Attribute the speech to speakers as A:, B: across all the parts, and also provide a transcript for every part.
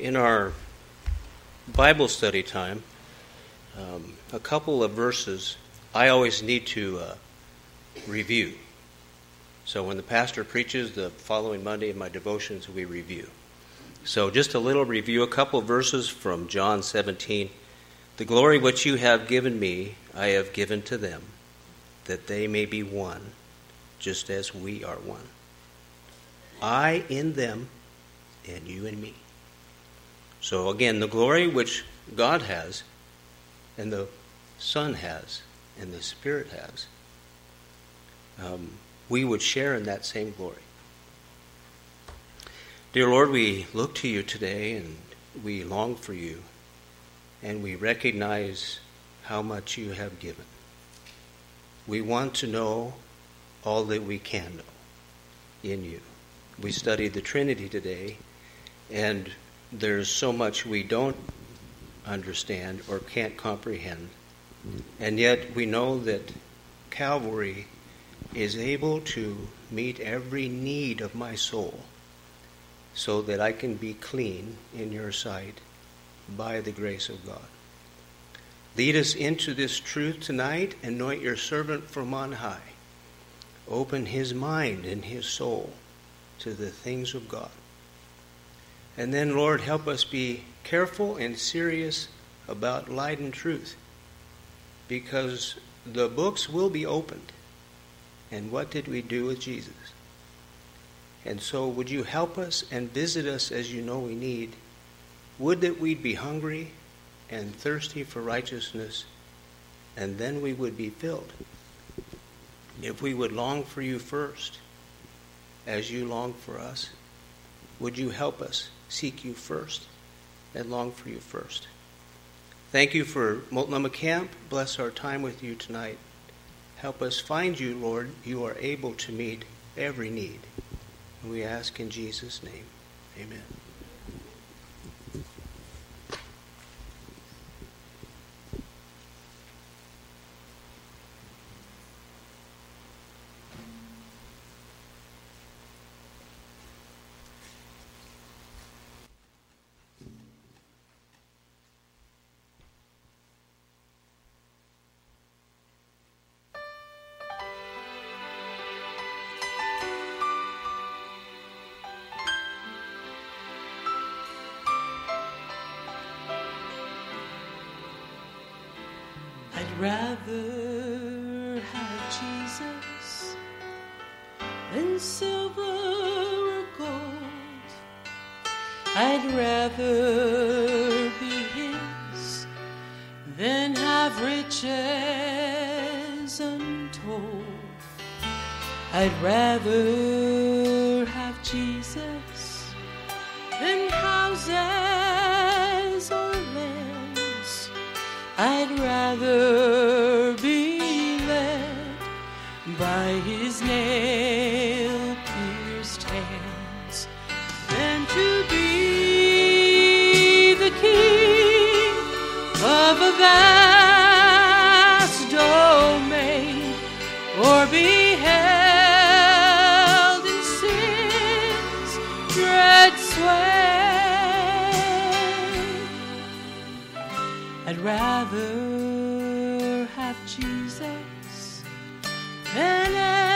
A: In our Bible study time, a couple of verses I always need to review. So when the pastor preaches the following Monday in my devotions, we review. So just a little review, a couple of verses from John 17. The glory which you have given me, I have given to them, that they may be one, just as we are one. I in them, and you in me. So again, the glory which God has, and the Son has, and the Spirit has, we would share in that same glory. Dear Lord, we look to you today, and we long for you, and we recognize how much you have given. We want to know all that we can know in you. We studied the Trinity today, and there's so much we don't understand or can't comprehend. And yet we know that Calvary is able to meet every need of my soul so that I can be clean in your sight by the grace of God. Lead us into this truth tonight. Anoint your servant from on high. Open his mind and his soul to the things of God. And then, Lord, help us be careful and serious about light and truth, because the books will be opened. And what did we do with Jesus? And so would you help us and visit us as you know we need? Would that we'd be hungry and thirsty for righteousness, and then we would be filled. If we would long for you first, as you long for us, would you help us seek you first and long for you first? Thank you for Multnomah Camp. Bless our time with you tonight. Help us find you, Lord. You are able to meet every need. And we ask in Jesus' name. Amen.
B: I'd rather have Jesus than silver or gold. I'd rather be his than have riches untold. I'd rather have Jesus than houses or lands. I'd rather be led by his nail-pierced hands than to be the king of a vast domain, or be held in sin's dread sway. I'd rather have Jesus than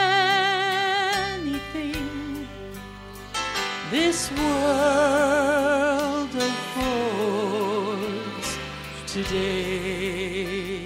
B: anything this world affords today.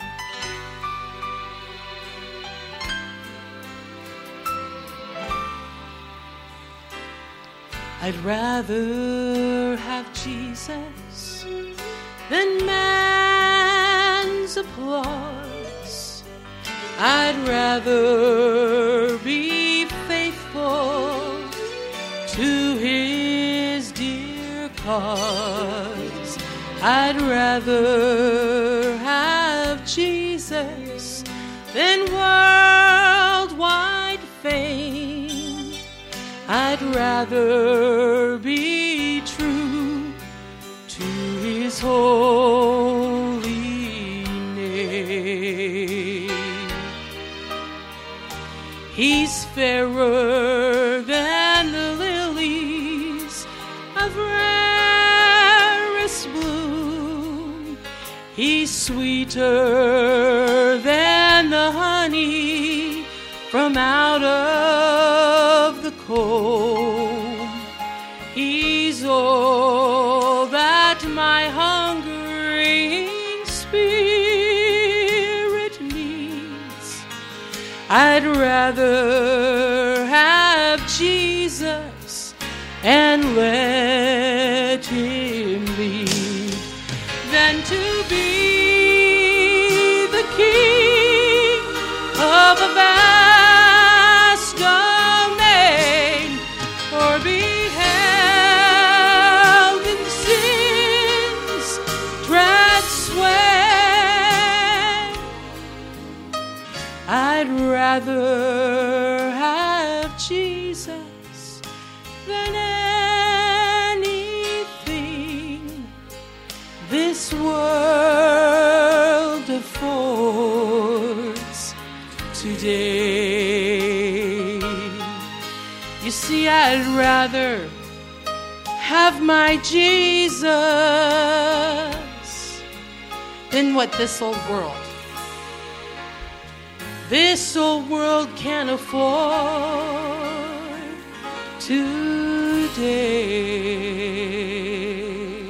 B: I'd rather have Jesus than man's applause. I'd rather be faithful to his dear cause. I'd rather have Jesus than worldwide fame. I'd rather be true to his holy name. He's fairer than the lilies of red sweeter than the honey from out of the comb. He's all that my hungering spirit needs. I'd rather have Jesus and let Him lead than to be the king of a vast domain, or be held in sin's dread sway. I'd rather have Jesus than anything this world affords today. You see, I'd rather have my Jesus than what this old world can afford today.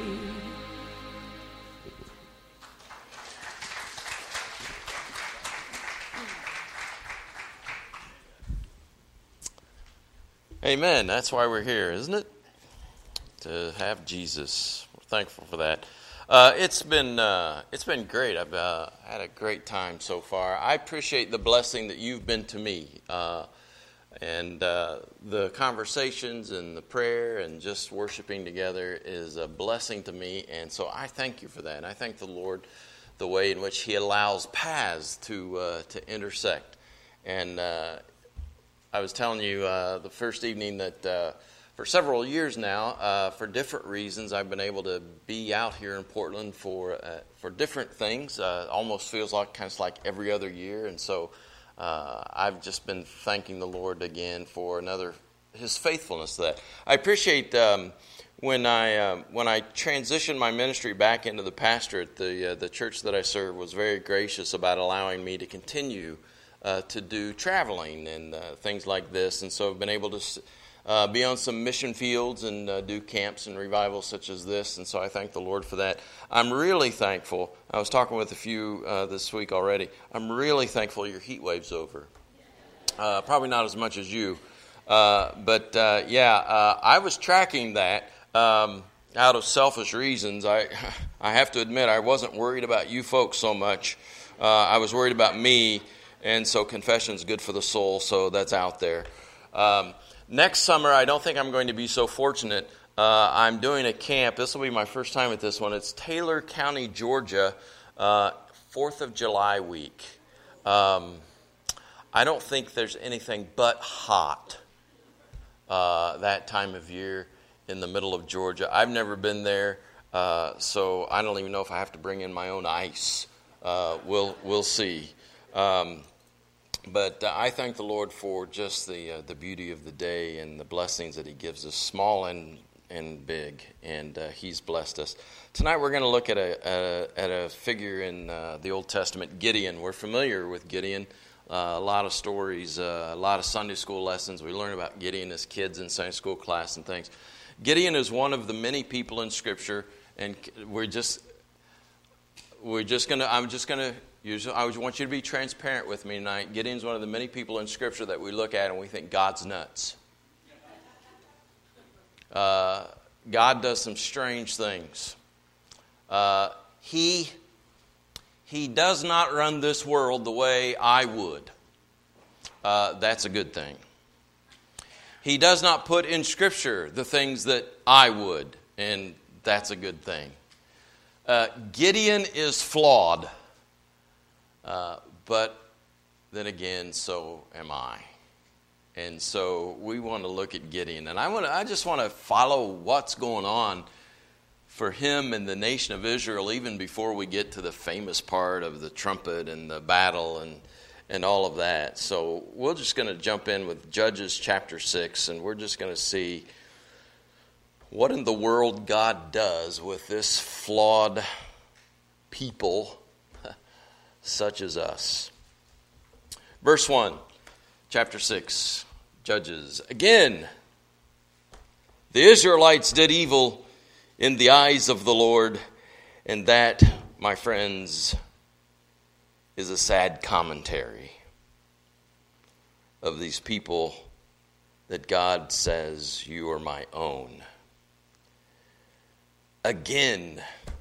C: Amen. That's why we're here, isn't it? To have Jesus. We're thankful for that. It's been great. I've had a great time so far. I appreciate the blessing that you've been to me, and the conversations and the prayer and just worshiping together is a blessing to me. And so I thank you for that. And I thank the Lord the way in which He allows paths to intersect. And I was telling you the first evening that for several years now, for different reasons, I've been able to be out here in Portland for different things. Almost feels like kind of like every other year, and so I've just been thanking the Lord again for His faithfulness to that. I appreciate when I transitioned my ministry back into the pastorate. The church that I serve was very gracious about allowing me to continue to do traveling and things like this, and so I've been able to be on some mission fields and do camps and revivals such as this, and so I thank the Lord for that. I'm really thankful. I was talking with a few this week already. I'm really thankful your heat wave's over. Probably not as much as you, but I was tracking that out of selfish reasons. I have to admit I wasn't worried about you folks so much. I was worried about me, and so confession's good for the soul, so that's out there. Next summer, I don't think I'm going to be so fortunate. I'm doing a camp. This will be my first time at this one. It's Taylor County, Georgia, 4th of July week. I don't think there's anything but hot that time of year in the middle of Georgia. I've never been there, so I don't even know if I have to bring in my own ice. We'll see. But I thank the Lord for just the beauty of the day and the blessings that He gives us, small and big, and He's blessed us. Tonight we're going to look at a figure in the Old Testament, Gideon. We're familiar with Gideon. A lot of stories, a lot of Sunday school lessons. We learn about Gideon as kids in Sunday school class and things. Gideon is one of the many people in Scripture, and I want you to be transparent with me tonight. Gideon's one of the many people in Scripture that we look at and we think God's nuts. God does some strange things. He does not run this world the way I would. That's a good thing. He does not put in Scripture the things that I would, and that's a good thing. Gideon is flawed. But then again, so am I. And so we want to look at Gideon. And I just want to follow what's going on for him and the nation of Israel, even before we get to the famous part of the trumpet and the battle and all of that. So we're just going to jump in with Judges chapter 6, and we're just going to see what in the world God does with this flawed people such as us. Verse 1, chapter 6, Judges. Again, the Israelites did evil in the eyes of the Lord, and that, my friends, is a sad commentary of these people that God says, you are my own. Again.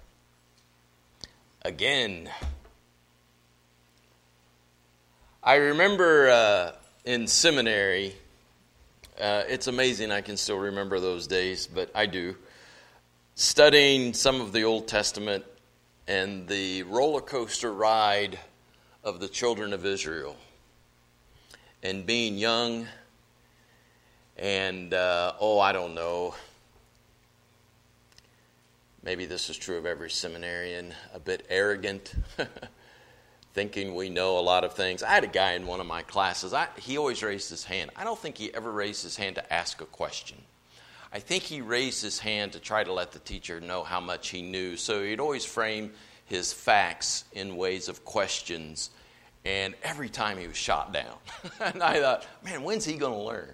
C: I remember in seminary, it's amazing I can still remember those days, but I do, studying some of the Old Testament and the roller coaster ride of the children of Israel, and being young and, I don't know, maybe this is true of every seminarian, a bit arrogant, thinking we know a lot of things. I had a guy in one of my classes, he always raised his hand. I don't think he ever raised his hand to ask a question. I think he raised his hand to try to let the teacher know how much he knew. So he'd always frame his facts in ways of questions. And every time he was shot down. And I thought, man, when's he going to learn?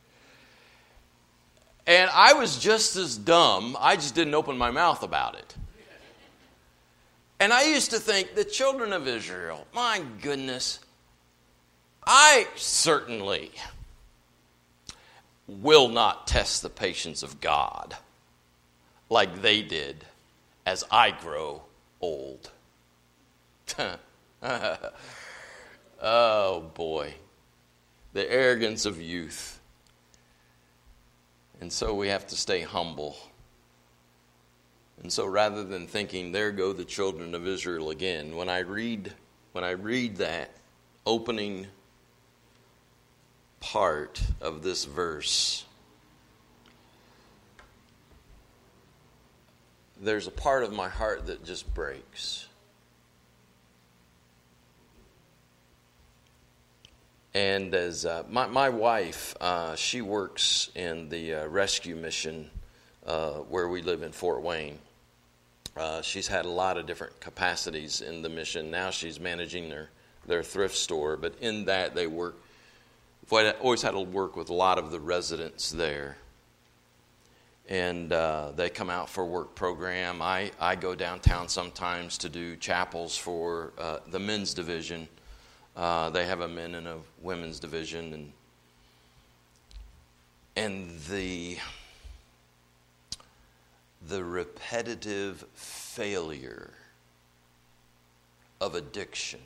C: And I was just as dumb. I just didn't open my mouth about it. And I used to think, the children of Israel, my goodness, I certainly will not test the patience of God like they did as I grow old. Oh boy, the arrogance of youth. And so we have to stay humble. And so rather than thinking, there go the children of Israel again, when I read that opening part of this verse, there's a part of my heart that just breaks. And as my wife, she works in the rescue mission where we live in Fort Wayne. She's had a lot of different capacities in the mission. Now she's managing their thrift store, but in that they work. I've always had to work with a lot of the residents there. And they come out for a work program. I go downtown sometimes to do chapels for the men's division. They have a men and a women's division. And the repetitive failure of addiction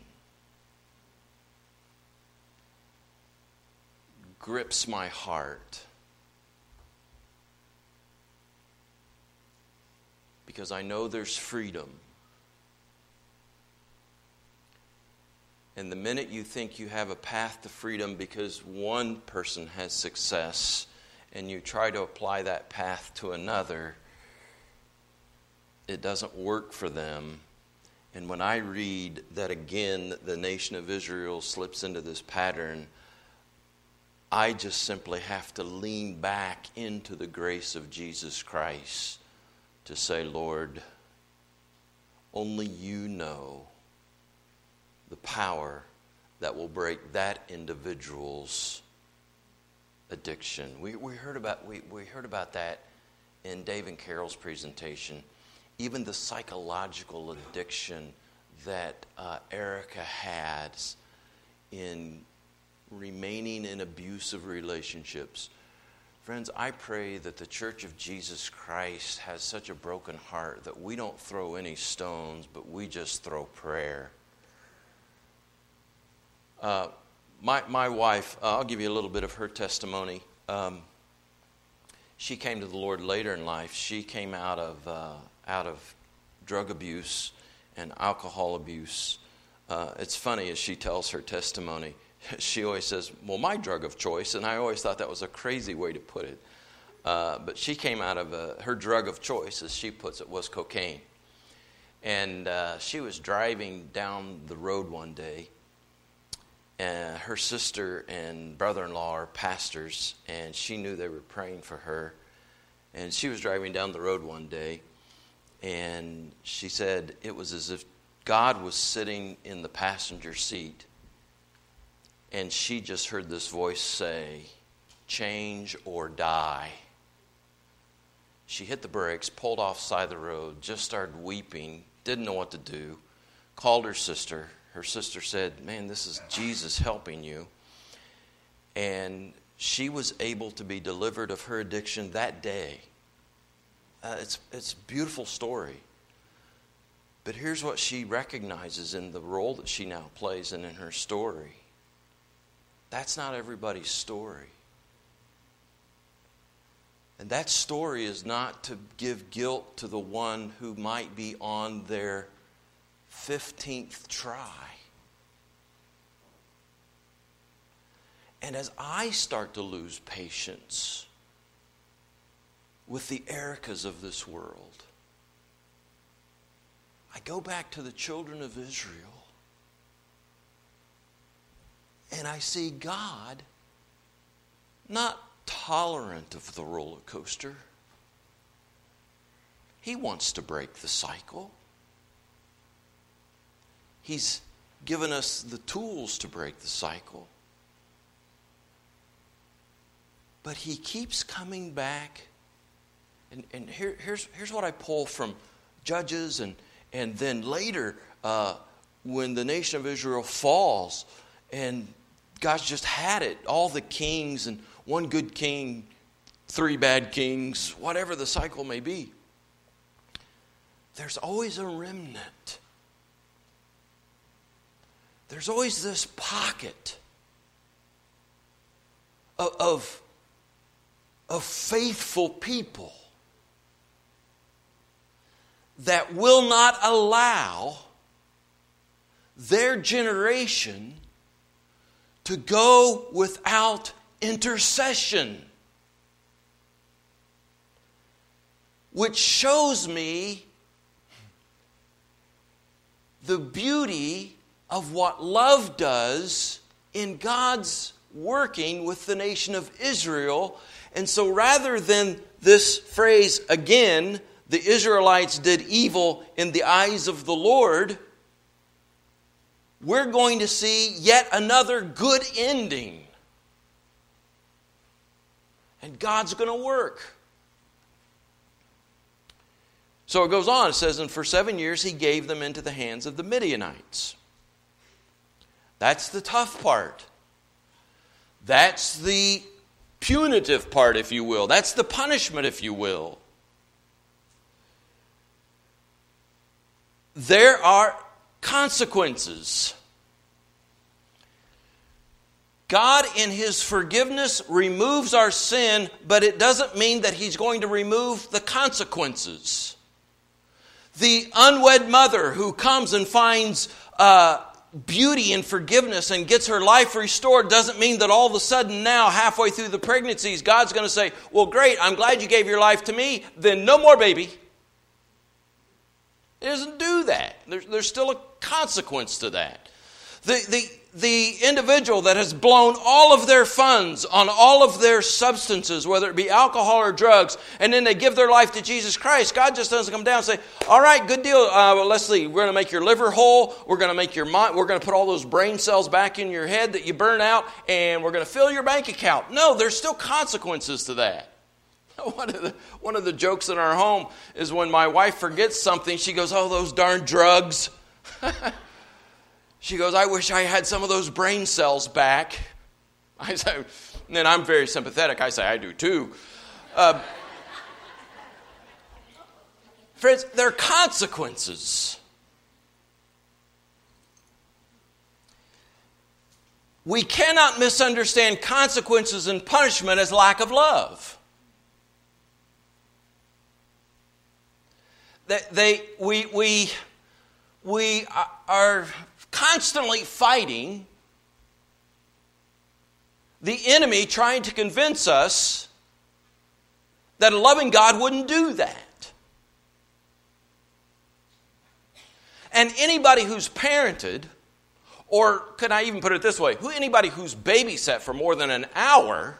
C: grips my heart, because I know there's freedom. And the minute you think you have a path to freedom because one person has success and you try to apply that path to another, it doesn't work for them. And when I read that again, the nation of Israel slips into this pattern, I just simply have to lean back into the grace of Jesus Christ to say, Lord, only you know the power that will break that individual's addiction. We heard about that in Dave and Carol's presentation. Even the psychological addiction that Erica has in remaining in abusive relationships. Friends, I pray that the Church of Jesus Christ has such a broken heart that we don't throw any stones, but we just throw prayer. My wife, I'll give you a little bit of her testimony. She came to the Lord later in life. She came out of drug abuse and alcohol abuse. It's funny as she tells her testimony. She always says, well, my drug of choice, and I always thought that was a crazy way to put it. But she came out of her drug of choice, as she puts it, was cocaine. And she was driving down the road one day, and her sister and brother-in-law are pastors, and she knew they were praying for her. And she was driving down the road one day, and she said it was as if God was sitting in the passenger seat, and she just heard this voice say, "Change or die." She hit the brakes, pulled off the side of the road, just started weeping, didn't know what to do, called her sister. Her sister said, "Man, this is Jesus helping you." And she was able to be delivered of her addiction that day. It's a beautiful story. But here's what she recognizes in the role that she now plays and in her story. That's not everybody's story. And that story is not to give guilt to the one who might be on their 15th try. And as I start to lose patience with the Ericas of this world, I go back to the children of Israel and I see God not tolerant of the roller coaster. He wants to break the cycle. He's given us the tools to break the cycle. But he keeps coming back. And here's what I pull from Judges and then later when the nation of Israel falls and God's just had it. All the kings and one good king, 3 bad kings, whatever the cycle may be. There's always a remnant. There's always this pocket of faithful people that will not allow their generation to go without intercession. Which shows me the beauty of what love does in God's working with the nation of Israel. And so rather than this phrase, again, the Israelites did evil in the eyes of the Lord, we're going to see yet another good ending. And God's going to work. So it goes on, it says, and for 7 years he gave them into the hands of the Midianites. That's the tough part. That's the punitive part, if you will. That's the punishment, if you will. There are consequences. God, in His forgiveness, removes our sin, but it doesn't mean that He's going to remove the consequences. The unwed mother who comes and finds beauty in forgiveness and gets her life restored doesn't mean that all of a sudden now, halfway through the pregnancies, God's going to say, well, great, I'm glad you gave your life to me, then no more baby. It doesn't do that. There's still a consequence to that. The individual that has blown all of their funds on all of their substances, whether it be alcohol or drugs, and then they give their life to Jesus Christ, God just doesn't come down and say, all right, good deal, Leslie, we're going to make your liver whole, we're going to make your mind, we're going to put all those brain cells back in your head that you burn out, and we're going to fill your bank account. No, there's still consequences to that. One of the jokes in our home is when my wife forgets something, she goes, oh, those darn drugs. She goes, I wish I had some of those brain cells back. I say, and then I'm very sympathetic. I say, I do too. Friends, there are consequences. We cannot misunderstand consequences and punishment as lack of love. We are constantly fighting the enemy, trying to convince us that a loving God wouldn't do that. And anybody who's parented, or can I even put it this way, anybody who's babysat for more than an hour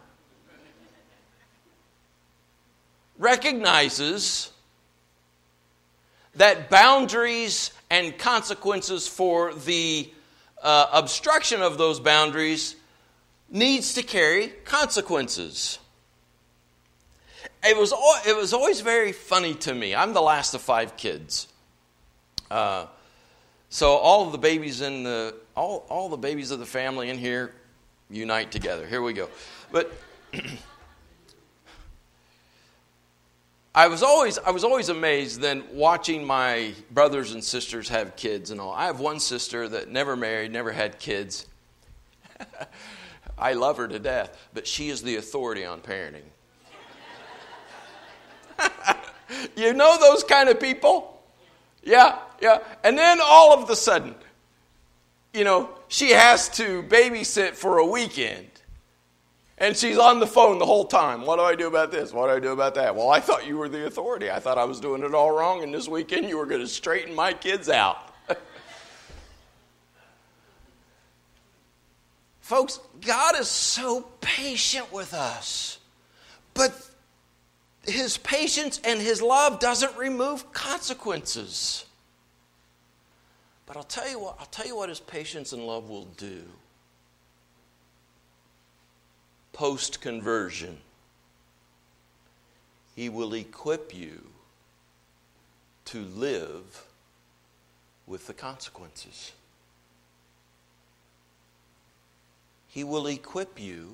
C: recognizes that boundaries and consequences for the obstruction of those boundaries needs to carry consequences. It was always very funny to me. I'm the last of 5 kids. So all of the babies all the babies of the family in here unite together. Here we go. But I was always amazed then watching my brothers and sisters have kids and all. I have one sister that never married, never had kids. I love her to death, but she is the authority on parenting. You know those kind of people? Yeah. And then all of a sudden, she has to babysit for a weekend. And she's on the phone the whole time. What do I do about this? What do I do about that? Well, I thought you were the authority. I thought I was doing it all wrong, and this weekend you were going to straighten my kids out. Folks, God is so patient with us. But His patience and His love doesn't remove consequences. But I'll tell you what His patience and love will do. Post-conversion, He will equip you to live with the consequences. He will equip you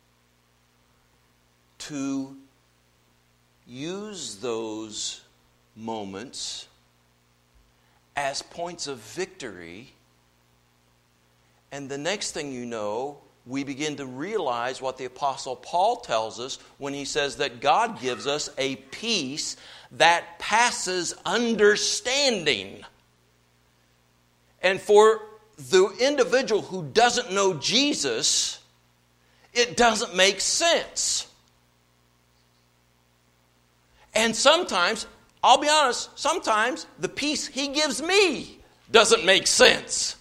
C: to use those moments as points of victory, and the next thing you know, we begin to realize what the Apostle Paul tells us when he says that God gives us a peace that passes understanding. And for the individual who doesn't know Jesus, it doesn't make sense. And sometimes, I'll be honest, sometimes the peace He gives me doesn't make sense.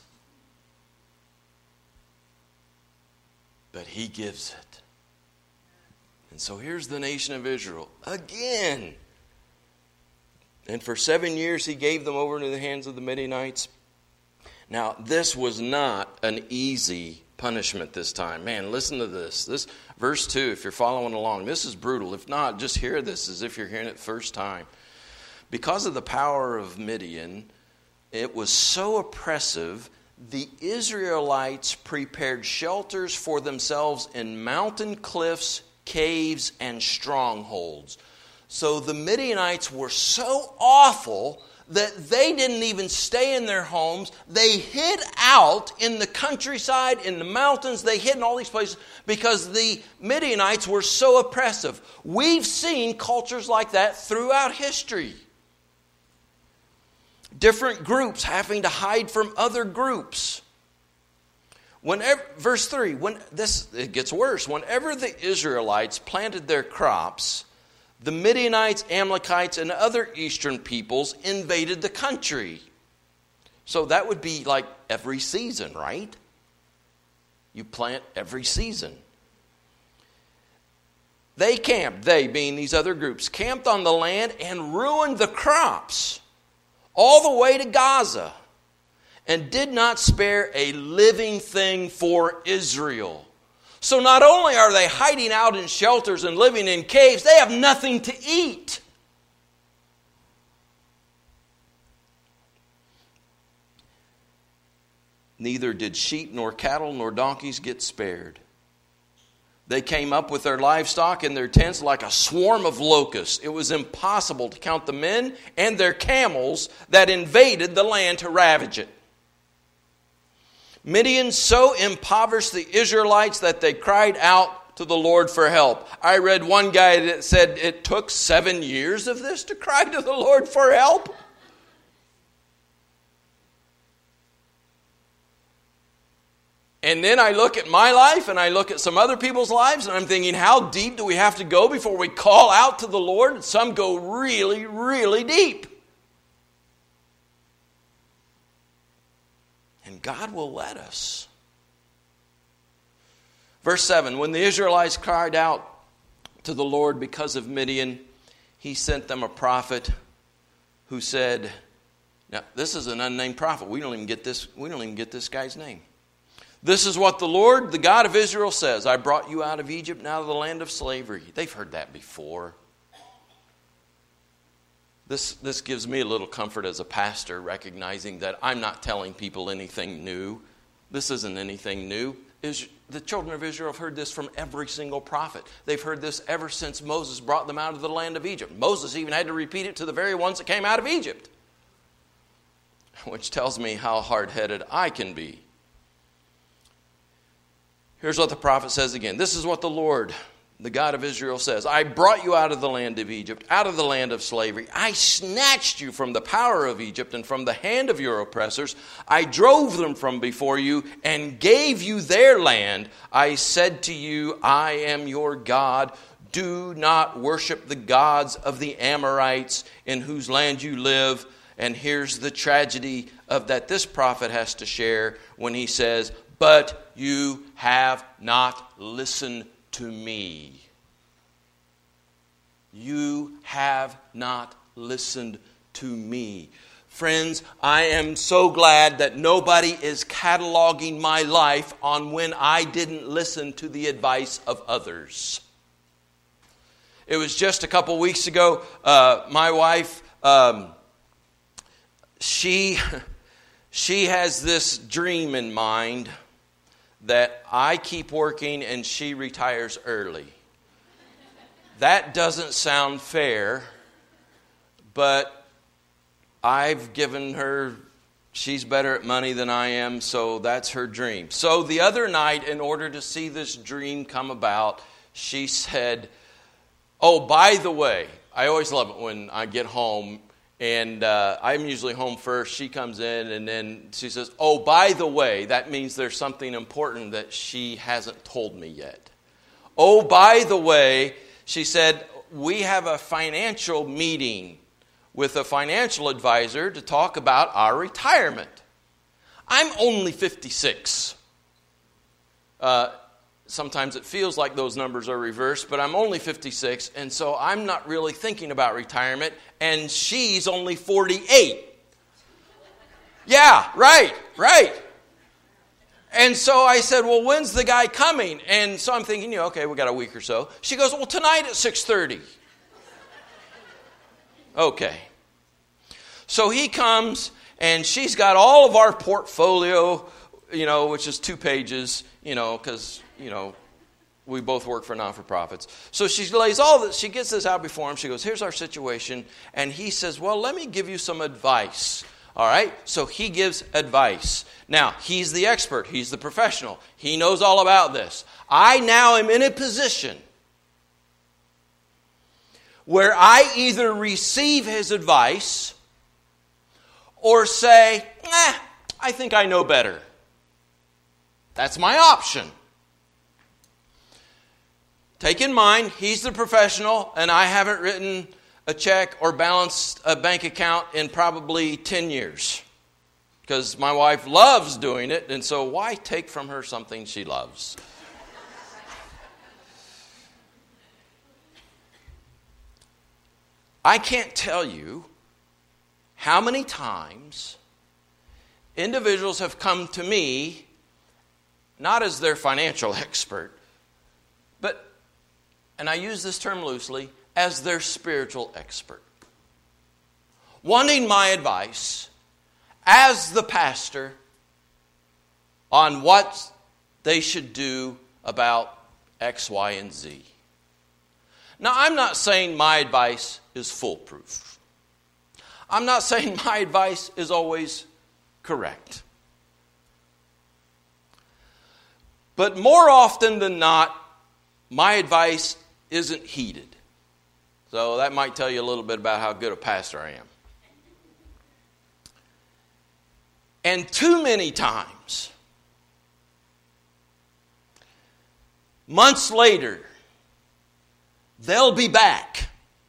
C: But He gives it. And so here's the nation of Israel again. And for 7 years He gave them over into the hands of the Midianites. Now, this was not an easy punishment this time. Man, listen to this. This verse 2, if you're following along, this is brutal. If not, just hear this as if you're hearing it first time. Because of the power of Midian, it was so oppressive, the Israelites prepared shelters for themselves in mountain cliffs, caves, and strongholds. So the Midianites were so awful that they didn't even stay in their homes. They hid out in the countryside, in the mountains. They hid in all these places because the Midianites were so oppressive. We've seen cultures like that throughout history. Different groups having to hide from other groups. Verse 3, it gets worse. Whenever the Israelites planted their crops, the Midianites, Amalekites, and other eastern peoples invaded the country. So that would be like every season, right? You plant every season. They camped, they being these other groups, camped on the land and ruined the crops all the way to Gaza, and did not spare a living thing for Israel. So not only are they hiding out in shelters and living in caves, they have nothing to eat. Neither did sheep nor cattle nor donkeys get spared. They came up with their livestock in their tents like a swarm of locusts. It was impossible to count the men and their camels that invaded the land to ravage it. Midian so impoverished the Israelites that they cried out to the Lord for help. I read one guy that said it took 7 years of this to cry to the Lord for help. And then I look at my life and I look at some other people's lives and I'm thinking, how deep do we have to go before we call out to the Lord? Some go really, really deep. And God will let us. Verse 7, when the Israelites cried out to the Lord because of Midian, He sent them a prophet who said, Now, this is an unnamed prophet. We don't even get this guy's name. This is what the Lord, the God of Israel, says. I brought you out of Egypt and out of the land of slavery. They've heard that before. This gives me a little comfort as a pastor, recognizing that I'm not telling people anything new. This isn't anything new. The children of Israel have heard this from every single prophet. They've heard this ever since Moses brought them out of the land of Egypt. Moses even had to repeat it to the very ones that came out of Egypt, which tells me how hard-headed I can be. Here's what the prophet says again. This is what the Lord, the God of Israel, says. I brought you out of the land of Egypt, out of the land of slavery. I snatched you from the power of Egypt and from the hand of your oppressors. I drove them from before you and gave you their land. I said to you, I am your God. Do not worship the gods of the Amorites in whose land you live. And here's the tragedy of that this prophet has to share when he says, but you have not listened to me. You have not listened to me. Friends, I am so glad that nobody is cataloging my life on when I didn't listen to the advice of others. It was just a couple weeks ago, my wife, she has this dream in mind that I keep working and she retires early. That doesn't sound fair, but I've given her, she's better at money than I am, so that's her dream. So the other night, in order to see this dream come about, she said, oh, by the way, I always love it when I get home, and I'm usually home first. She comes in, and then she says, oh, by the way, that means there's something important that she hasn't told me yet. Oh, by the way, she said, we have a financial meeting with a financial advisor to talk about our retirement. I'm only 56. Sometimes it feels like those numbers are reversed, but I'm only 56, and so I'm not really thinking about retirement, and she's only 48. Yeah, right. And so I said, well, when's the guy coming? And so I'm thinking, okay, we got a week or so. She goes, well, tonight at 6:30. Okay. So he comes, and she's got all of our portfolio, which is 2 pages, because, we both work for not-for-profits. So she lays all this, she gets this out before him. She goes, here's our situation. And he says, well, let me give you some advice. All right? So he gives advice. Now, he's the expert. He's the professional. He knows all about this. I now am in a position where I either receive his advice or say, I think I know better. That's my option. Take in mind, he's the professional, and I haven't written a check or balanced a bank account in probably 10 years. Because my wife loves doing it, and so why take from her something she loves? I can't tell you how many times individuals have come to me, not as their financial expert, but, and I use this term loosely, as their spiritual expert, wanting my advice as the pastor on what they should do about X, Y, and Z. Now, I'm not saying my advice is foolproof. I'm not saying my advice is always correct. But more often than not, my advice isn't heeded. So that might tell you a little bit about how good a pastor I am. And too many times, months later, they'll be back.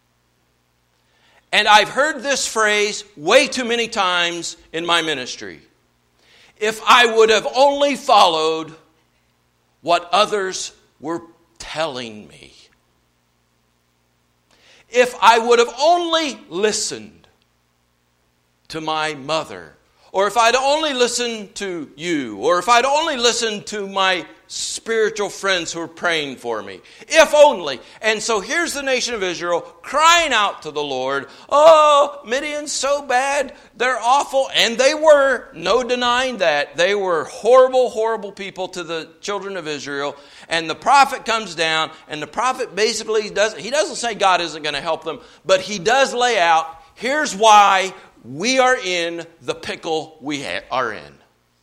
C: And I've heard this phrase way too many times in my ministry. If I would have only followed what others were telling me. If I would have only listened to my mother, or if I'd only listened to you, or if I'd only listened to my spiritual friends who are praying for me. If only. And so here's the nation of Israel crying out to the Lord, oh, Midian's so bad, they're awful. And they were, no denying that. They were horrible, horrible people to the children of Israel. And the prophet comes down, and the prophet basically doesn't say God isn't going to help them, but he does lay out, here's why we are in the pickle we are in.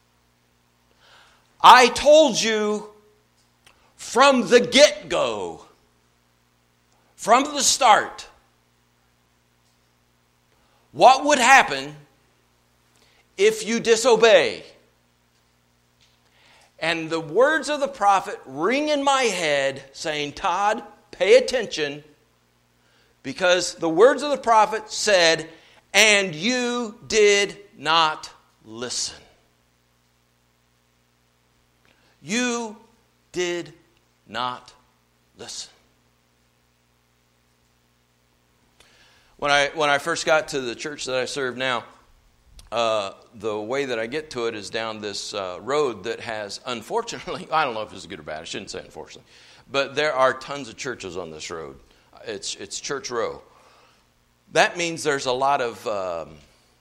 C: I told you from the get-go, from the start, what would happen if you disobey. And the words of the prophet ring in my head saying, Todd, pay attention, because the words of the prophet said, and you did not listen. You did not listen. When I first got to the church that I serve now, the way that I get to it is down this road that has, unfortunately, I don't know if it's good or bad, I shouldn't say unfortunately, but there are tons of churches on this road. It's Church Row. That means there's a lot of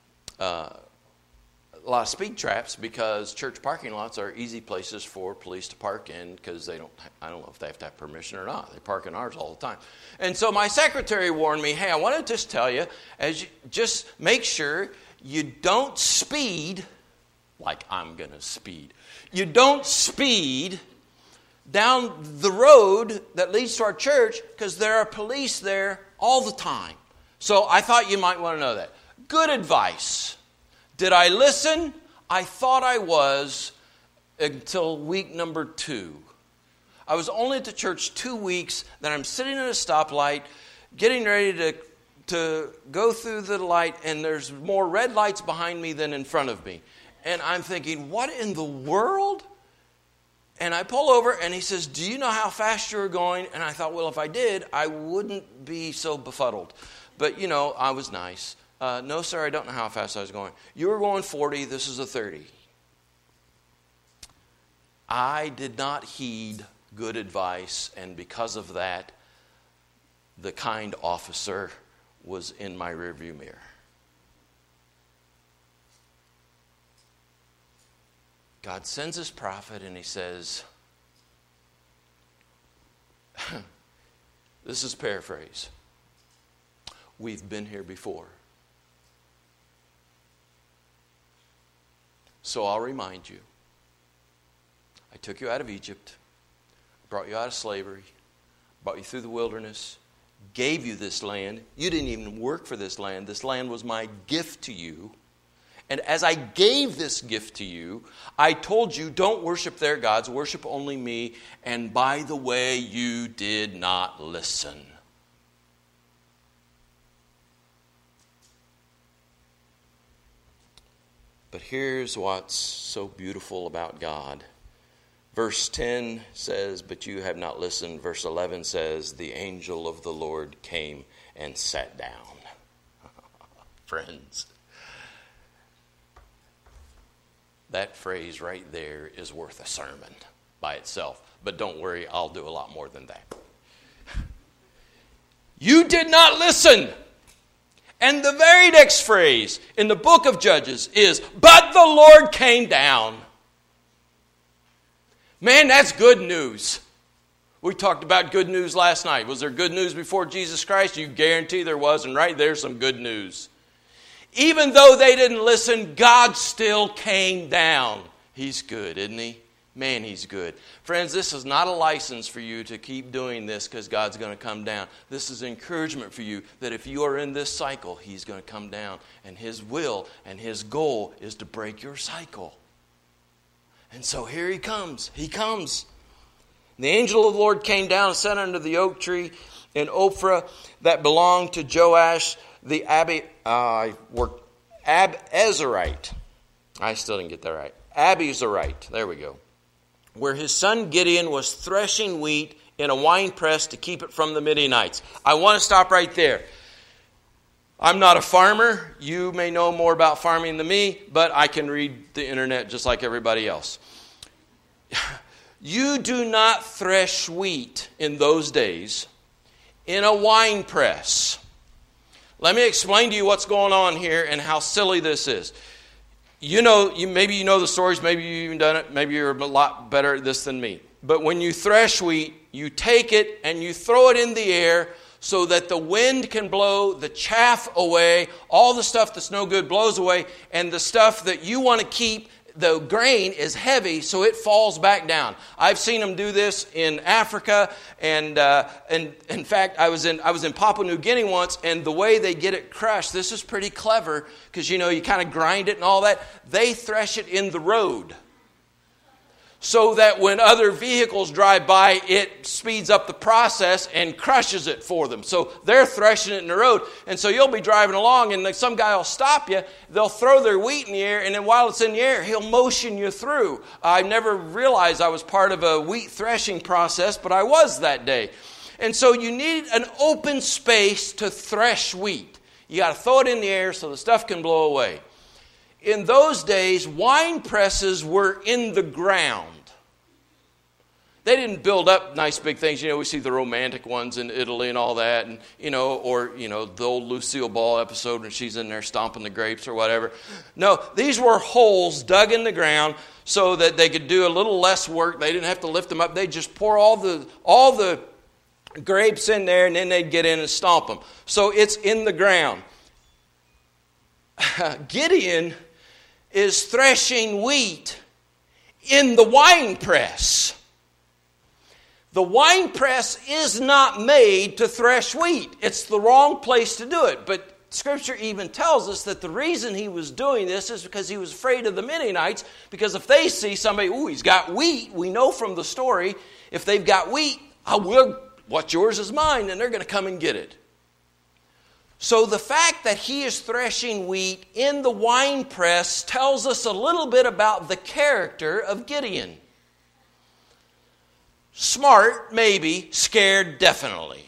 C: speed traps, because church parking lots are easy places for police to park in, because I don't know if they have to have permission or not. They park in ours all the time. And so my secretary warned me, hey, I want to just tell you, just make sure you don't speed like I'm going to speed. You don't speed down the road that leads to our church, because there are police there all the time. So I thought you might want to know that. Good advice. Did I listen? I thought I was until week number 2. I was only at the church 2 weeks. Then I'm sitting at a stoplight, getting ready to go through the light, and there's more red lights behind me than in front of me. And I'm thinking, what in the world? And I pull over, and he says, do you know how fast you're going? And I thought, well, if I did, I wouldn't be so befuddled. But, I was nice. No, sir, I don't know how fast I was going. You were going 40, this is a 30. I did not heed good advice, and because of that, the kind officer was in my rearview mirror. God sends his prophet, and he says, this is paraphrase, we've been here before. So I'll remind you, I took you out of Egypt, brought you out of slavery, brought you through the wilderness, gave you this land. You didn't even work for this land. This land was my gift to you. And as I gave this gift to you, I told you, don't worship their gods, worship only me. And by the way, you did not listen. But here's what's so beautiful about God. Verse 10 says, but you have not listened. Verse 11 says, the angel of the Lord came and sat down. Friends, that phrase right there is worth a sermon by itself. But don't worry, I'll do a lot more than that. You did not listen. And the very next phrase in the book of Judges is, but the Lord came down. Man, that's good news. We talked about good news last night. Was there good news before Jesus Christ? You guarantee there was, and right there's some good news. Even though they didn't listen, God still came down. He's good, isn't he? Man, he's good. Friends, this is not a license for you to keep doing this because God's going to come down. This is encouragement for you that if you are in this cycle, he's going to come down. And his will and his goal is to break your cycle. And so here he comes. He comes. The angel of the Lord came down and sat under the oak tree in Ophrah that belonged to Joash the Abiezrite. I still didn't get that right. Abiezrite. There we go. Where his son Gideon was threshing wheat in a winepress to keep it from the Midianites. I want to stop right there. I'm not a farmer. You may know more about farming than me, but I can read the internet just like everybody else. You do not thresh wheat in those days in a wine press. Let me explain to you what's going on here and how silly this is. Maybe you know the stories, maybe you've even done it, maybe you're a lot better at this than me. But when you thresh wheat, you take it and you throw it in the air so that the wind can blow the chaff away, all the stuff that's no good blows away, and the stuff that you want to keep, the grain is heavy, so it falls back down. I've seen them do this in Africa, and in fact, I was in Papua New Guinea once, and the way they get it crushed, this is pretty clever, because you kind of grind it and all that. They thresh it in the road, so that when other vehicles drive by, it speeds up the process and crushes it for them. So they're threshing it in the road. And so you'll be driving along, and some guy will stop you. They'll throw their wheat in the air, and then while it's in the air, he'll motion you through. I never realized I was part of a wheat threshing process, but I was that day. And so you need an open space to thresh wheat. You got to throw it in the air so the stuff can blow away. In those days, wine presses were in the ground. They didn't build up nice big things. We see the romantic ones in Italy and all that, and the old Lucille Ball episode when she's in there stomping the grapes or whatever. No, these were holes dug in the ground so that they could do a little less work. They didn't have to lift them up. They just pour all the grapes in there, and then they'd get in and stomp them. So it's in the ground. Gideon is threshing wheat in the wine press. The wine press is not made to thresh wheat. It's the wrong place to do it. But Scripture even tells us that the reason he was doing this is because he was afraid of the Midianites, because if they see somebody, he's got wheat, we know from the story, if they've got wheat, what's yours is mine, and they're going to come and get it. So the fact that he is threshing wheat in the wine press tells us a little bit about the character of Gideon. Smart, maybe. Scared, definitely.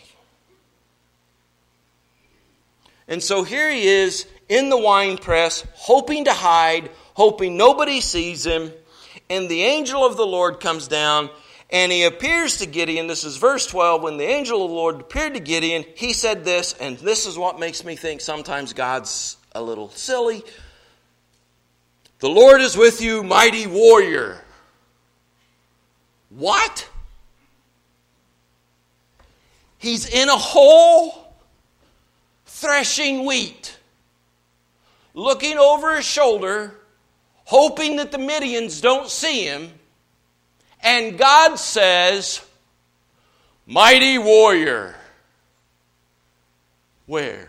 C: And so here he is in the wine press, hoping to hide, hoping nobody sees him. And the angel of the Lord comes down, and he appears to Gideon. This is verse 12. When the angel of the Lord appeared to Gideon, he said this, and this is what makes me think sometimes God's a little silly. The Lord is with you, mighty warrior. What? He's in a hole threshing wheat, looking over his shoulder, hoping that the Midians don't see him. And God says, mighty warrior. Where?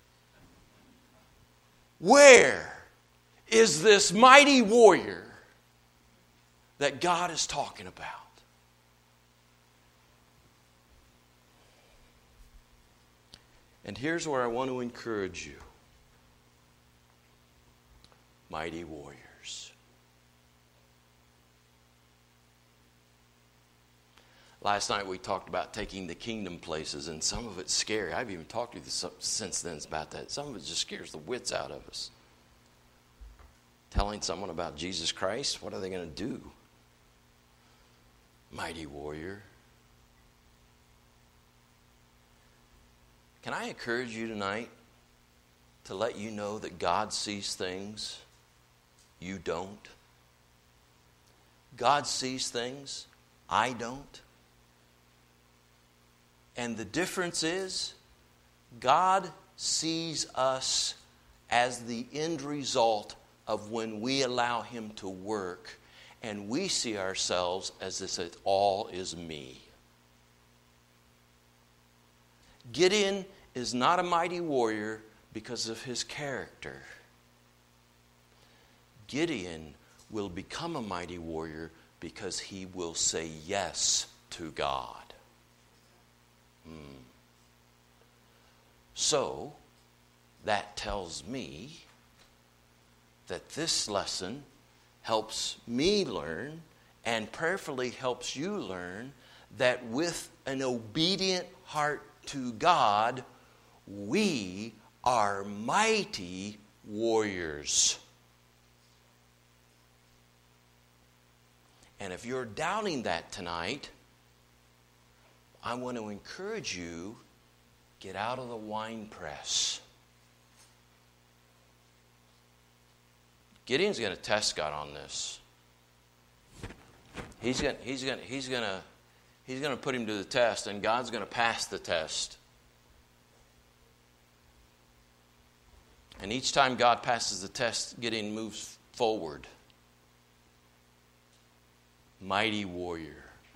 C: Where is this mighty warrior that God is talking about? And here's where I want to encourage you. Mighty warriors. Last night we talked about taking the kingdom places, and some of it's scary. I've even talked to you since then about that. Some of it just scares the wits out of us. Telling someone about Jesus Christ, what are they going to do? Mighty warrior. Can I encourage you tonight to let you know that God sees things you don't? God sees things I don't. And the difference is, God sees us as the end result of when we allow Him to work, and we see ourselves as if it all is me. Gideon is not a mighty warrior because of his character. Gideon will become a mighty warrior because he will say yes to God. So, that tells me that this lesson helps me learn, and prayerfully helps you learn, that with an obedient heart to God, we are mighty warriors. And if you're doubting that tonight, I want to encourage you, get out of the wine press. Gideon's going to test God on this. He's going to put him to the test, and God's going to pass the test. And each time God passes the test, Gideon moves forward. Mighty warrior.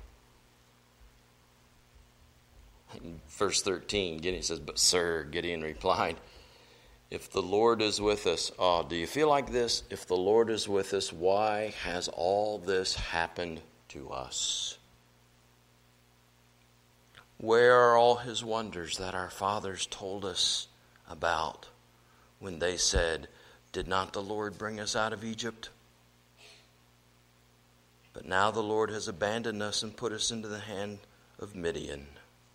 C: In verse 13, Gideon says, "But sir," Gideon replied, "if the Lord is with us," do you feel like this? If the Lord is with us, why has all this happened to us? Where are all his wonders that our fathers told us about when they said, "Did not the Lord bring us out of Egypt?" But now the Lord has abandoned us and put us into the hand of Midian.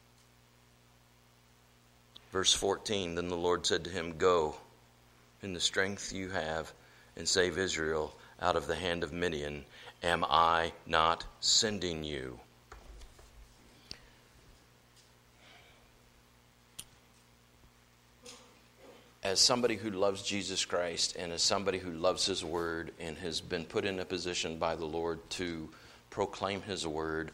C: Verse 14, then the Lord said to him, "Go in the strength you have and save Israel out of the hand of Midian. Am I not sending you?" As somebody who loves Jesus Christ and as somebody who loves His Word and has been put in a position by the Lord to proclaim His Word,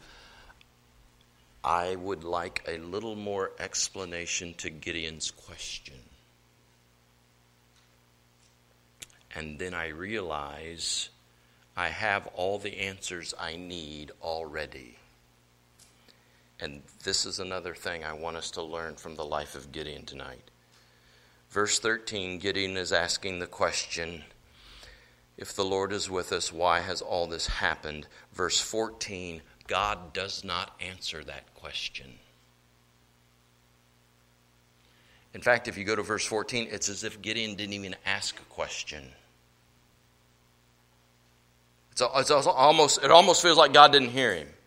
C: I would like a little more explanation to Gideon's question. And then I realize I have all the answers I need already. And this is another thing I want us to learn from the life of Gideon tonight. Verse 13, Gideon is asking the question, if the Lord is with us, why has all this happened? Verse 14, God does not answer that question. In fact, if you go to verse 14, it's as if Gideon didn't even ask a question. It almost feels like God didn't hear him.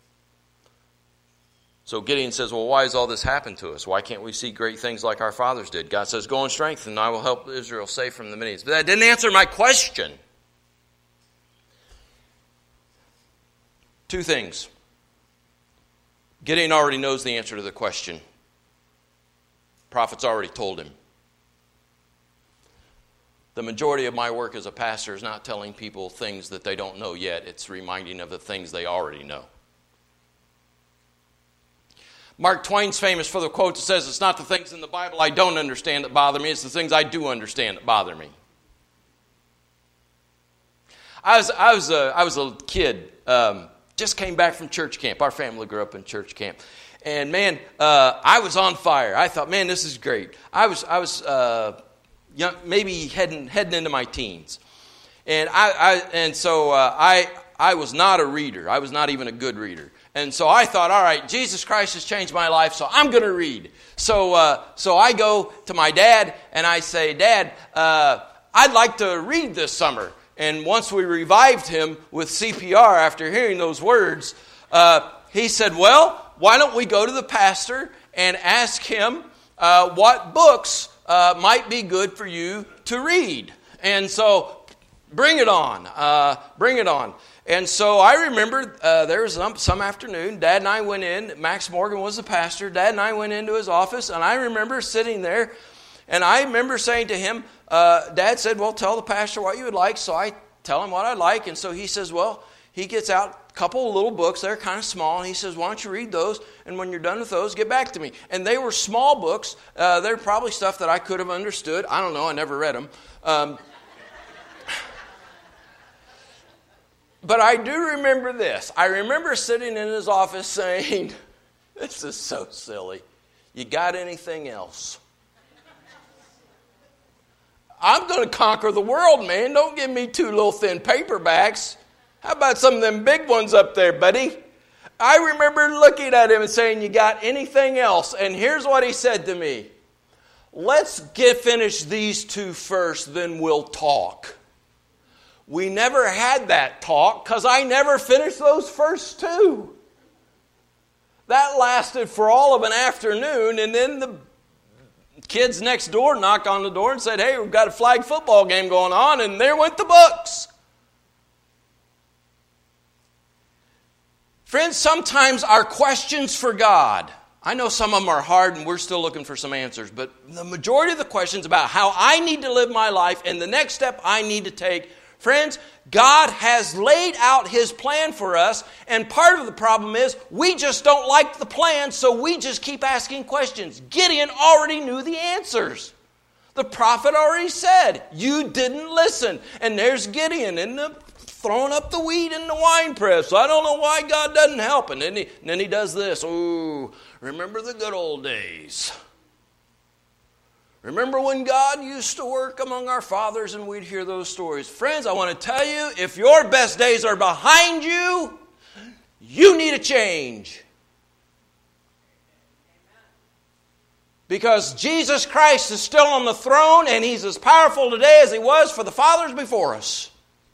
C: So Gideon says, well, why has all this happened to us? Why can't we see great things like our fathers did? God says, go in strength and I will help Israel save from the Midianites. But that didn't answer my question. Two things. Gideon already knows the answer to the question. Prophets already told him. The majority of my work as a pastor is not telling people things that they don't know yet. It's reminding of the things they already know. Mark Twain's famous for the quote that says, it's not the things in the Bible I don't understand that bother me, it's the things I do understand that bother me. I was a kid, just came back from church camp. Our family grew up in church camp. And man, I was on fire. I thought, man, this is great. I was young, maybe heading into my teens. And so I was not a reader. I was not even a good reader. And so I thought, all right, Jesus Christ has changed my life, so I'm going to read. So I go to my dad and I say, Dad, I'd like to read this summer. And once we revived him with CPR after hearing those words, he said, well, why don't we go to the pastor and ask him what books might be good for you to read? And so bring it on. Bring it on. And so I remember there was some afternoon, Dad and I went in. Max Morgan was the pastor. Dad and I went into his office, and I remember sitting there, and I remember saying to him, Dad said, well, tell the pastor what you would like. So I tell him what I'd like. And so he says, well, he gets out a couple of little books. They're kind of small. And he says, why don't you read those? And when you're done with those, get back to me. And they were small books. They're probably stuff that I could have understood. I don't know. I never read them. But I do remember this. I remember sitting in his office saying, this is so silly. You got anything else? I'm going to conquer the world, man. Don't give me two little thin paperbacks. How about some of them big ones up there, buddy? I remember looking at him and saying, you got anything else? And here's what he said to me. Let's finish these two first, then we'll talk. We never had that talk because I never finished those first two. That lasted for all of an afternoon, and then the kids next door knocked on the door and said, hey, we've got a flag football game going on, and there went the books. Friends, sometimes our questions for God, I know some of them are hard and we're still looking for some answers, but the majority of the questions about how I need to live my life and the next step I need to take, friends, God has laid out His plan for us, and part of the problem is we just don't like the plan, so we just keep asking questions. Gideon already knew the answers. The prophet already said, you didn't listen. And there's Gideon throwing up the wheat in the wine press. I don't know why God doesn't help. And then he does this. Ooh, remember the good old days. Remember when God used to work among our fathers and we'd hear those stories. Friends, I want to tell you, if your best days are behind you, you need a change. Because Jesus Christ is still on the throne and He's as powerful today as He was for the fathers before us.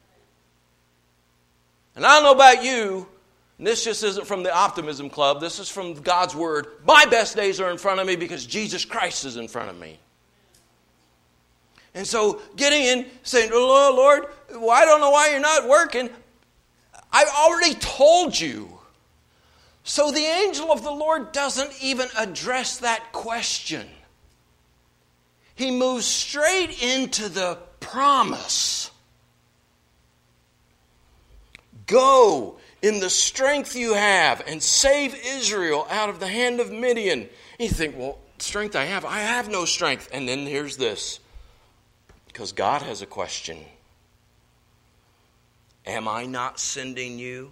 C: And I don't know about you, and this just isn't from the Optimism Club, this is from God's Word. My best days are in front of me because Jesus Christ is in front of me. And so getting in, saying, oh, Lord, well, I don't know why you're not working. I've already told you. So the angel of the Lord doesn't even address that question. He moves straight into the promise. Go in the strength you have and save Israel out of the hand of Midian. And you think, well, strength I have no strength. And then here's this. Because God has a question. Am I not sending you?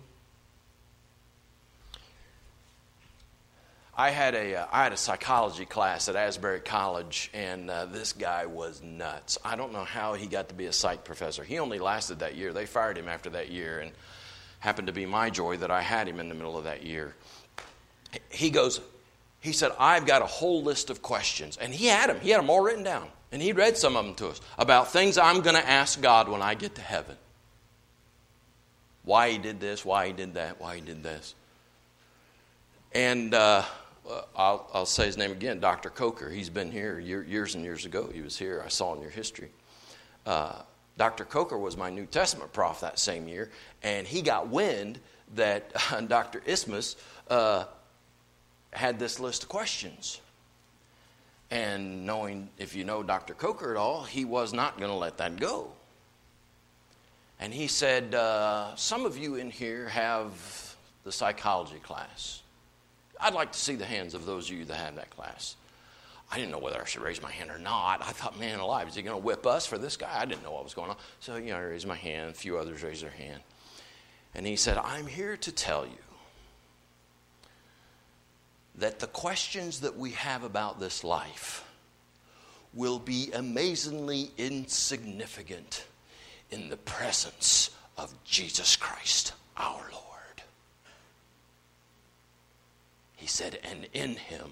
C: I had a psychology class at Asbury College, and this guy was nuts. I don't know how he got to be a psych professor. He only lasted that year. They fired him after that year, and happened to be my joy that I had him in the middle of that year. He said, I've got a whole list of questions. And he had them all written down. And he read some of them to us about things I'm going to ask God when I get to heaven. Why He did this, why He did that, why He did this. And I'll say his name again, Dr. Coker. He's been here years and years ago. He was here. I saw in your history. Dr. Coker was my New Testament prof that same year, and he got wind that Dr. Ismus had this list of questions. And knowing, if you know Dr. Coker at all, he was not going to let that go. And he said, some of you in here have the psychology class. I'd like to see the hands of those of you that have that class. I didn't know whether I should raise my hand or not. I thought, man alive, is he going to whip us for this guy? I didn't know what was going on. So, I raised my hand. A few others raised their hand. And he said, I'm here to tell you that the questions that we have about this life will be amazingly insignificant in the presence of Jesus Christ, our Lord. He said, and in Him,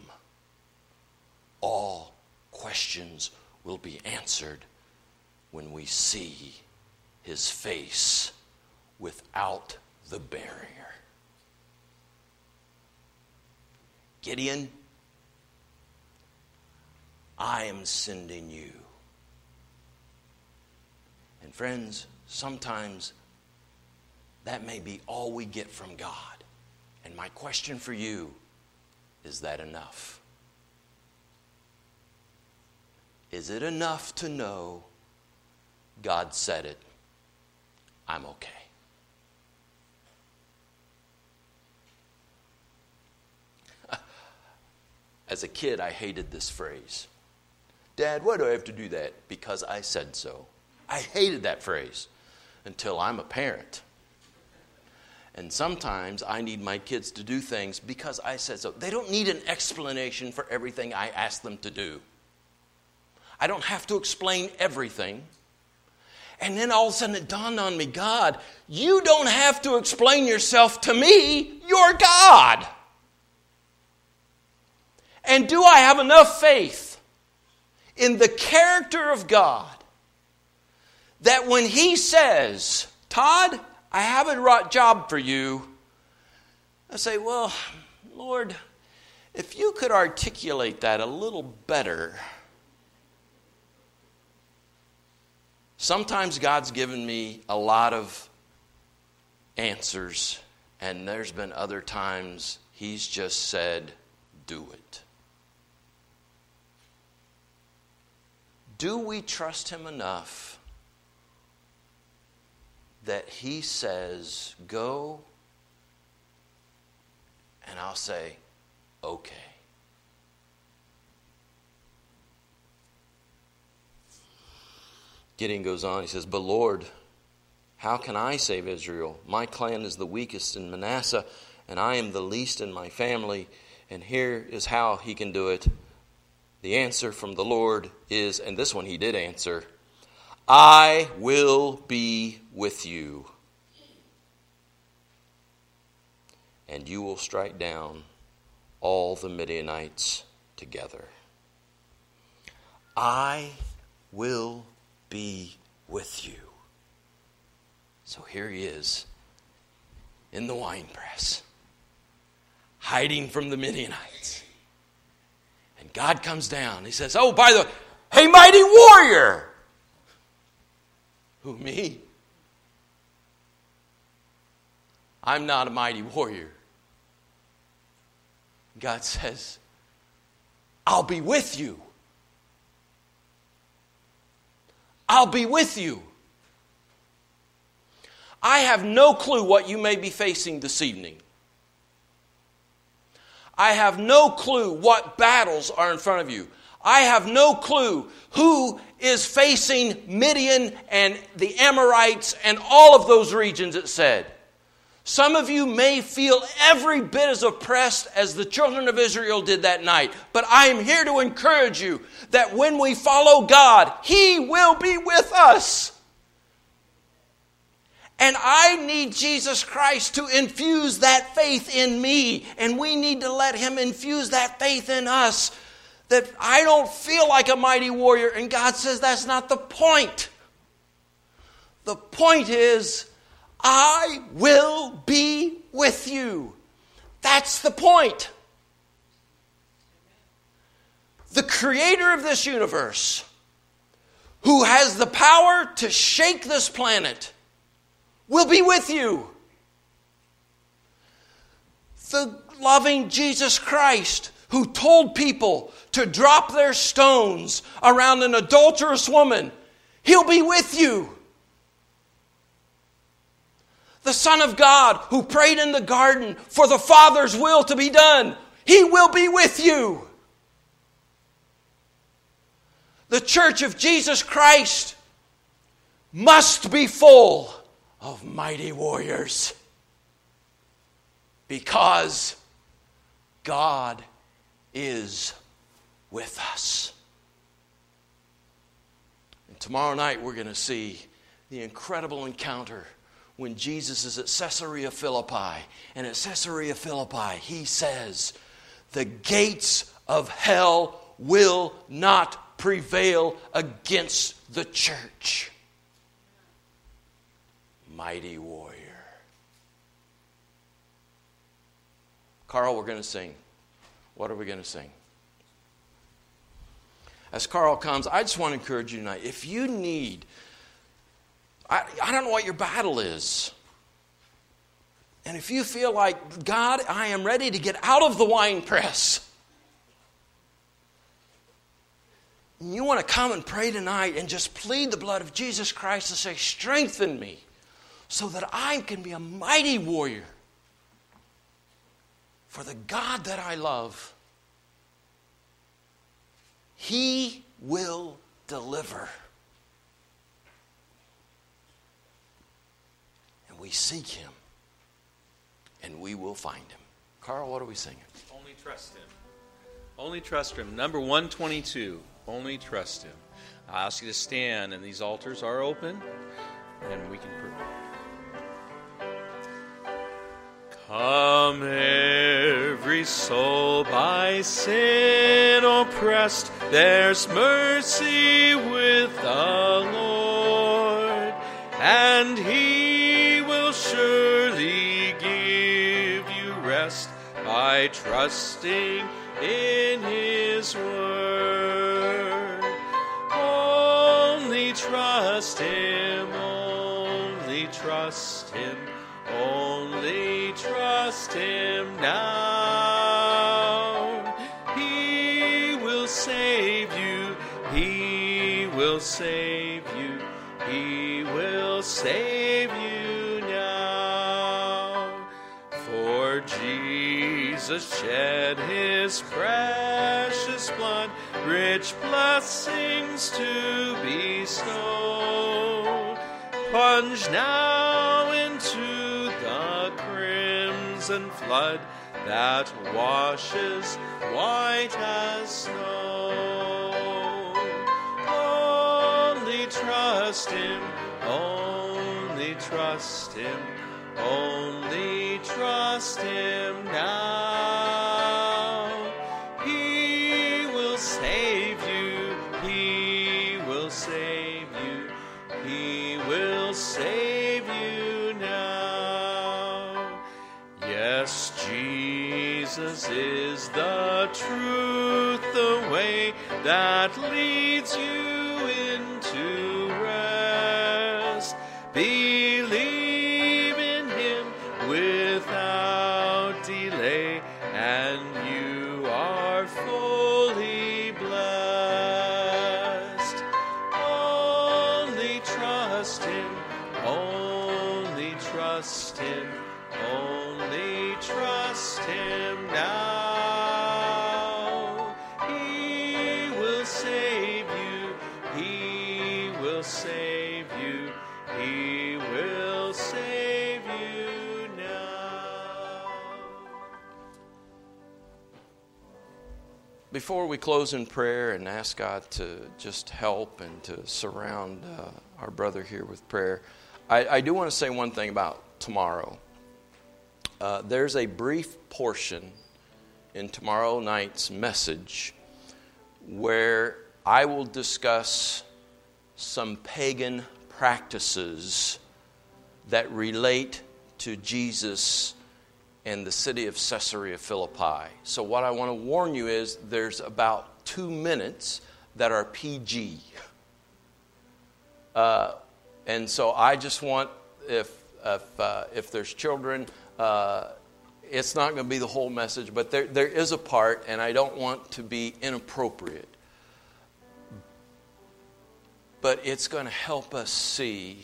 C: all questions will be answered when we see His face without the barrier. Gideon, I am sending you. And friends, sometimes that may be all we get from God. And my question for you, is that enough? Is it enough to know God said it? I'm okay. As a kid, I hated this phrase. Dad, why do I have to do that? Because I said so. I hated that phrase until I'm a parent. And sometimes I need my kids to do things because I said so. They don't need an explanation for everything I ask them to do. I don't have to explain everything. And then all of a sudden it dawned on me, God, you don't have to explain yourself to me. You're God. And do I have enough faith in the character of God that when He says, Todd, I have a job for you, I say, well, Lord, if you could articulate that a little better, Sometimes God's given me a lot of answers, and there's been other times He's just said, do it. Do we trust Him enough that He says, go, and I'll say, okay. Gideon goes on, he says, but Lord, how can I save Israel? My clan is the weakest in Manasseh, and I am the least in my family. And here is how he can do it. The answer from the Lord is, and this one he did answer, I will be with you, and you will strike down all the Midianites together. I will be with you. So here he is in the winepress, hiding from the Midianites. And God comes down. He says, oh, by the way, hey, mighty warrior. Who, me? I'm not a mighty warrior. God says, I'll be with you. I'll be with you. I have no clue what you may be facing this evening. I have no clue what battles are in front of you. I have no clue who is facing Midian and the Amorites and all of those regions, it said. Some of you may feel every bit as oppressed as the children of Israel did that night. But I am here to encourage you that when we follow God, He will be with us. And I need Jesus Christ to infuse that faith in me. And we need to let Him infuse that faith in us. That I don't feel like a mighty warrior. And God says that's not the point. The point is, I will be with you. That's the point. The creator of this universe, who has the power to shake this planet, will be with you. The loving Jesus Christ, who told people to drop their stones around an adulterous woman, He'll be with you. The Son of God, who prayed in the garden for the Father's will to be done, He will be with you. The church of Jesus Christ must be full of mighty warriors, because God is with us. And tomorrow night we're going to see the incredible encounter when Jesus is at Caesarea Philippi. And at Caesarea Philippi, He says, the gates of hell will not prevail against the church. Mighty warrior. Carl, we're going to sing. What are we going to sing? As Carl comes, I just want to encourage you tonight. If you need, I don't know what your battle is. And if you feel like, God, I am ready to get out of the wine press. And you want to come and pray tonight and just plead the blood of Jesus Christ and say, strengthen me so that I can be a mighty warrior for the God that I love. He will deliver. And we seek Him, and we will find Him. Carl, what are we singing?
D: Only trust Him. Only trust Him. Number 122. Only trust Him. I ask you to stand, and these altars are open, and we can pray. Come, every soul by sin oppressed, there's mercy with the Lord, and He will surely give you rest by trusting in His word. Only trust trust Him, only trust Him, only trust Him now. He will save you, He will save you, He will save you now. For Jesus shed His precious blood, rich blessings to bestow. Plunge now into the crimson flood that washes white as snow. Only trust Him, only trust Him, only trust Him now. He will save you, He will save you, He will save you now. Yes, Jesus is the truth, the way that leads you into rest. Believe in Him without delay, and you are fully blessed. Only trust Him, only trust Him, only trust Him now. He will save you, He will save you, He will save you now.
C: Before we close in prayer and ask God to just help and to surround our brother here with prayer, I do want to say one thing about tomorrow. There's a brief portion in tomorrow night's message where I will discuss some pagan practices that relate to Jesus and the city of Caesarea Philippi. So what I want to warn you is there's about 2 minutes that are PG. And so I just want, if there's children, it's not going to be the whole message, but there is a part, and I don't want to be inappropriate. But it's going to help us see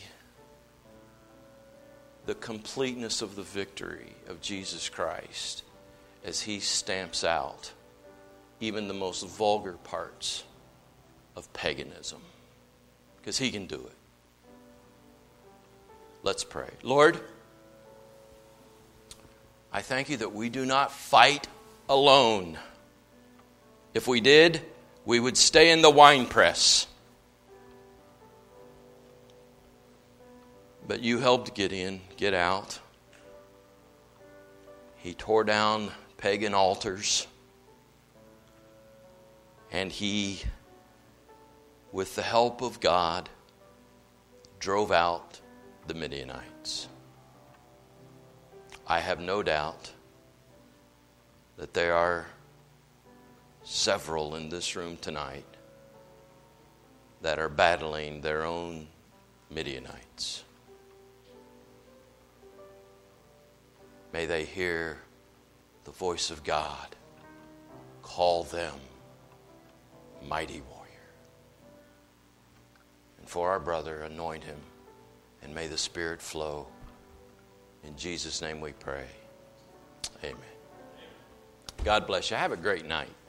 C: the completeness of the victory of Jesus Christ as He stamps out even the most vulgar parts of paganism. Because He can do it. Let's pray. Lord, I thank You that we do not fight alone. If we did, we would stay in the winepress. But You helped Gideon get out. He tore down pagan altars. And he, with the help of God, drove out the Midianites. I have no doubt that there are several in this room tonight that are battling their own Midianites. May they hear the voice of God call them mighty warrior. And for our brother, anoint him, and may the Spirit flow. In Jesus' name we pray. Amen. God bless you. Have a great night.